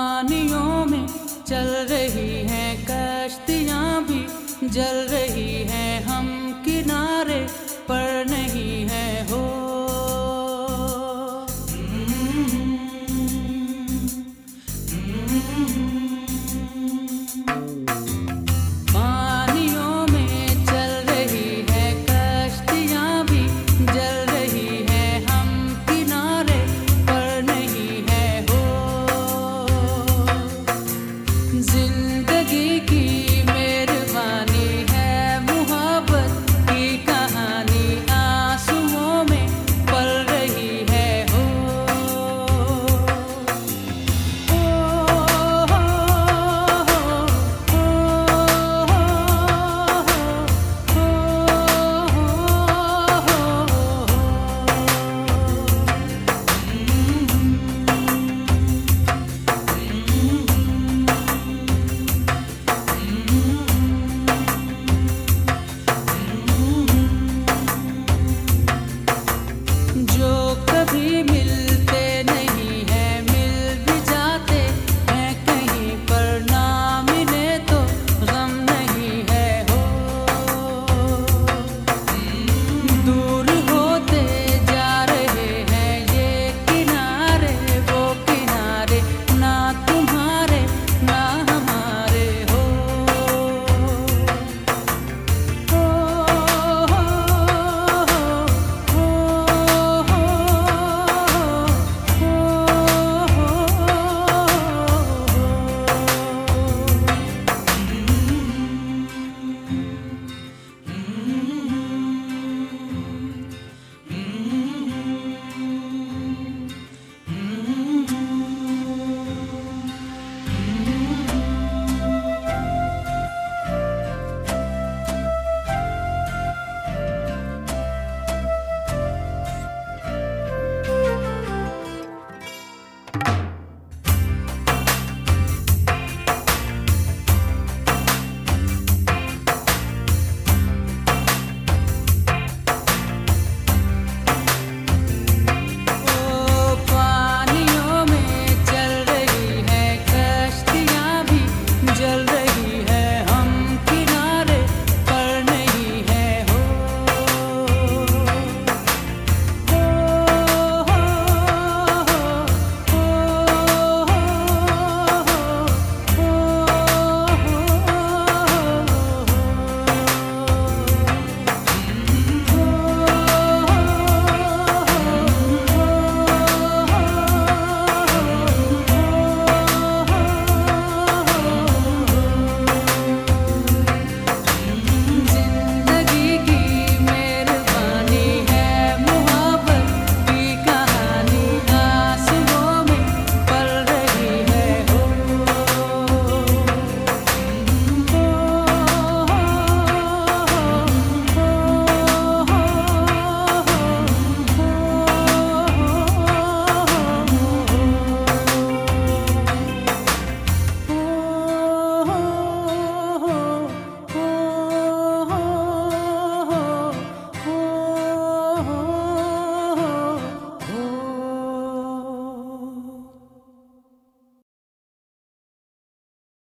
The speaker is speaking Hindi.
पानियों में चल रही हैं कश्तियाँ भी जल रही हैं, हम किनारे पर नहीं है हो। पानियों में चल रही है कश्तियाँ भी जल रही हैं, हम किनारे पर नहीं है हो। जिंदगी की मेहरबानी है मोहब्बत की कहानी, आंसुओं में पल रही है हो। जो कभी